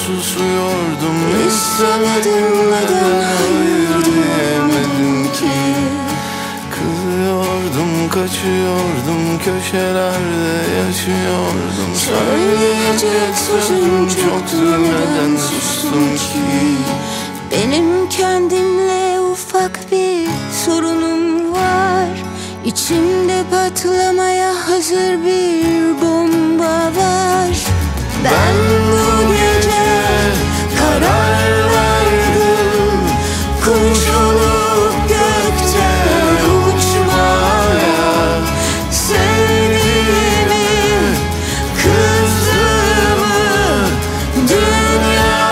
susuyordum. İstemedim, neden hayır diyemedim ki. Kızıyordum, kaçıyordum, köşelerde yaşıyordum. Söyleyecek sözüm çoktu, neden sustum ki. Benim kendimle ufak bir sorunum var. İçimde patlamaya hazır bir bomba var. Ben bu gece karar verdim, kuş olup gökte uçmaya. Sevdiğimi, kızdığımı dünyaya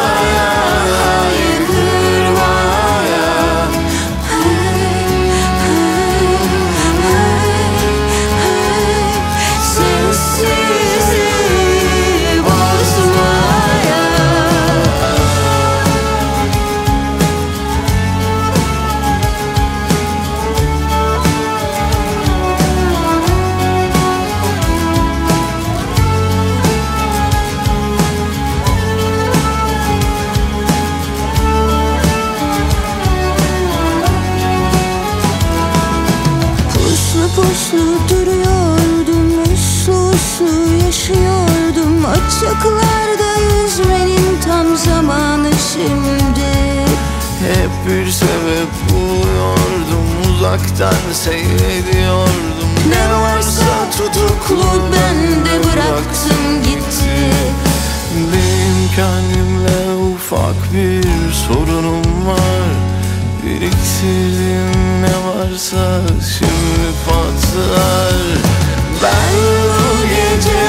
haykırmaya. Sessizliği bozmaya. Puslu puslu duruyordum, uslu uslu yaşıyordum. Açıklarda yüzmenin tam zamanı şimdi. Hep bir sebep buluyordum, uzaktan seyrediyordum. Ne varsa tutuklu ben de bıraktım gitti. Benim kendimle ufak bir sorunum var. Biriktirdiğim ne varsa şimdi patlar. Ben bu gece